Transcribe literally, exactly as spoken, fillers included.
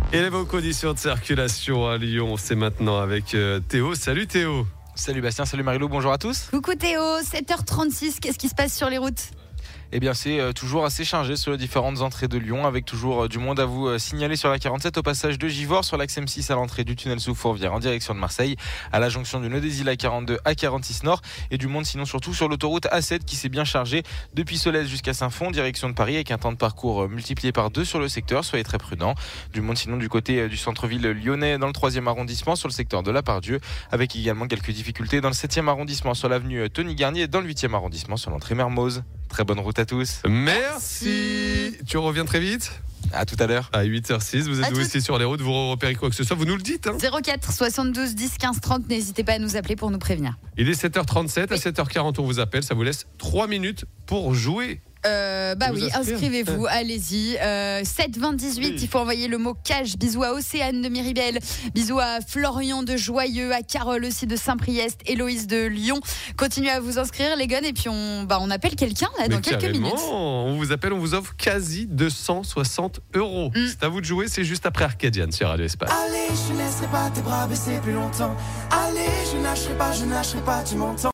Et les bonnes conditions de circulation à Lyon, c'est maintenant avec euh, Théo. Salut Théo. Salut Bastien, salut Marilou, bonjour à tous. Coucou Théo, sept heures trente-six, qu'est-ce qui se passe sur les routes ? Eh bien c'est euh, toujours assez chargé sur les différentes entrées de Lyon, avec toujours euh, du monde à vous euh, signaler sur la quarante-sept au passage de Givors, sur l'axe M six à l'entrée du tunnel sous Fourvière en direction de Marseille, à la jonction du Nœud des Îles à quarante-deux à quarante-six Nord, et du monde sinon surtout sur l'autoroute A sept qui s'est bien chargée depuis Solèze jusqu'à Saint-Fond, direction de Paris, avec un temps de parcours euh, multiplié par deux sur le secteur, soyez très prudents. Du monde sinon du côté euh, du centre-ville lyonnais dans le troisième arrondissement sur le secteur de la Part-Dieu, avec également quelques difficultés dans le septième arrondissement sur l'avenue euh, Tony Garnier et dans le huitième arrondissement sur l'entrée Mermoz. Très bonne route à tous. Merci. Tu reviens très vite. À tout à l'heure. À huit heures six, vous êtes vous aussi sur les routes, vous repérez quoi que ce soit, vous nous le dites. Hein. zéro quatre soixante-douze dix quinze trente, n'hésitez pas à nous appeler pour nous prévenir. Il est sept heures trente-sept, oui. À sept heures quarante on vous appelle, ça vous laisse trois minutes pour jouer. Euh, bah oui, inscrire. inscrivez-vous, allez-y. Euh, sept vingt dix-huit, Oui. il faut envoyer le mot cash. Bisous à Océane de Miribel, bisous à Florian de Joyeux, à Carole aussi de Saint-Priest, Héloïse de Lyon. Continuez à vous inscrire les gars et puis on, bah, on appelle quelqu'un là Mais dans quelques carrément, minutes. on vous appelle, on vous offre quasi deux cent soixante euros. Mm. C'est à vous de jouer, c'est juste après Arcadian sur Radio Espace. Allez, je ne laisserai pas tes bras baisser plus longtemps. Allez, je ne lâcherai pas, je ne lâcherai pas, tu m'entends.